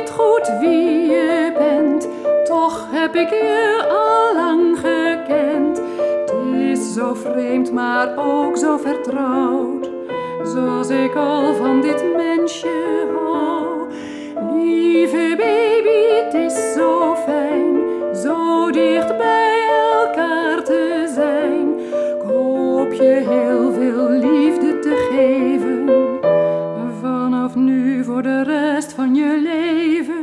niet goed wie je bent, toch heb ik je al lang gekend. Het is zo vreemd, maar ook zo vertrouwd, zoals ik al van dit mensje hou. Lieve baby, het is zo fijn, zo dicht bij elkaar te zijn. Ik hoop je heel veel liefde te geven, vanaf nu voor de rest van je leven.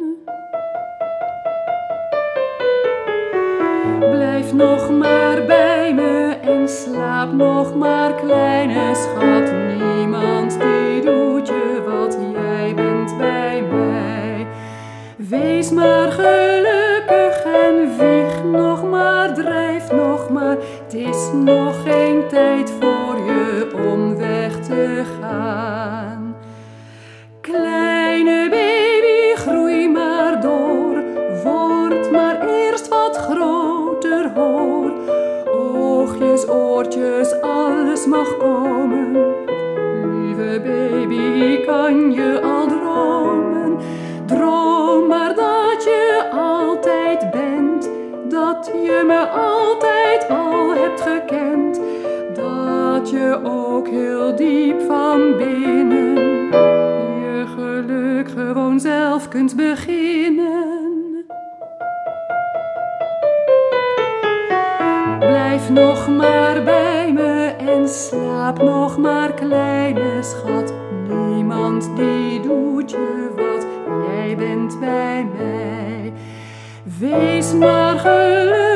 Blijf nog maar bij me en slaap nog maar, kleine schat. Niemand die doet je wat jij bent bij mij. Wees maar gelukkig en wieg nog maar, drijf nog maar. Het is nog geen tijd voor je om weg te gaan. Kleine baby, groei maar door, word maar eerst wat groter, hoor. Oogjes, oortjes, alles mag komen. Lieve baby, kan je al dromen? Droom maar dat je altijd bent, dat je me altijd al hebt gekend. Dat je ook heel diep van binnen je geluk gewoon zelf kunt beginnen. Blijf nog maar bij me en slaap nog maar, kleine schat. Niemand die doet je wat jij bent bij mij. Wees maar gelukkig